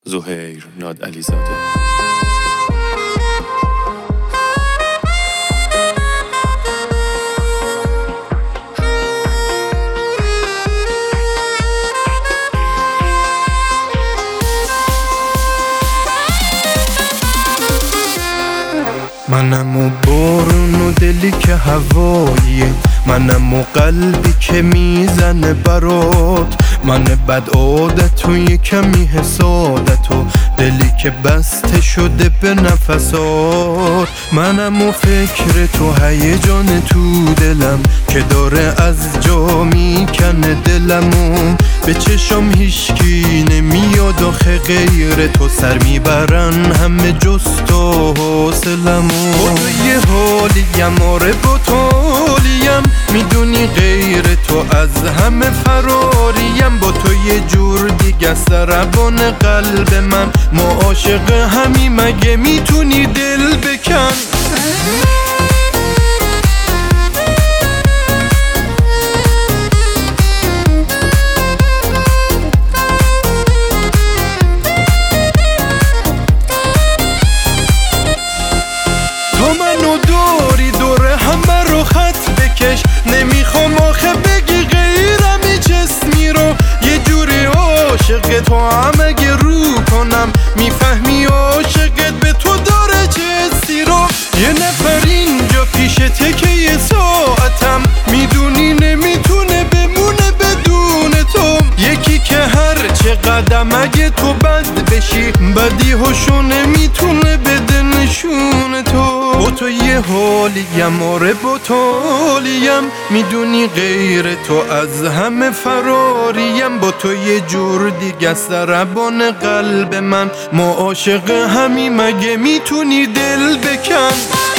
زهیر نادعلیزاده. منم و بارون و دلی که هواییه، منم و قلبی که میزنه برات، من بد عادت و یه کمی حسادت و دلی که بسته شده به نفسات. منم و فکر تو هیجان تو دلم که داره از جا میکنه دلمو، به چشم هیچکی نمیاد آخه غیر تو، سر میبرن همه جز تو حوصلمو. با تو یه حالیم، آره با تو حالیم، میدونی غیر تو از همه فراریم، با تو یه جور دیگه سربان قلب من، ما عاشق همی مگه میتونی دل بکن. تو منو داری دوره همه رو خط بکش، نمیخوام آخه بگی غیرم هیچ اسمی رو، یه جوری عاشق تو هم اگه رو کنم میفهمی عاشقت به تو داره چه حسی رو. یه نفر اینجا پیشته که یه ساعتم، میدونی نمیتونه بمونه بدون تو، یکی که هر چه قدم اگه تو بد بشی بدی هاشو نمیتونه بده نشون تو. با تو یه حالیم، آره با تو حالیم، میدونی غیر تو از همه فراریم، با تو یه جور دیگه سربان قلب من، ما عاشق همی مگه میتونی دل بکن.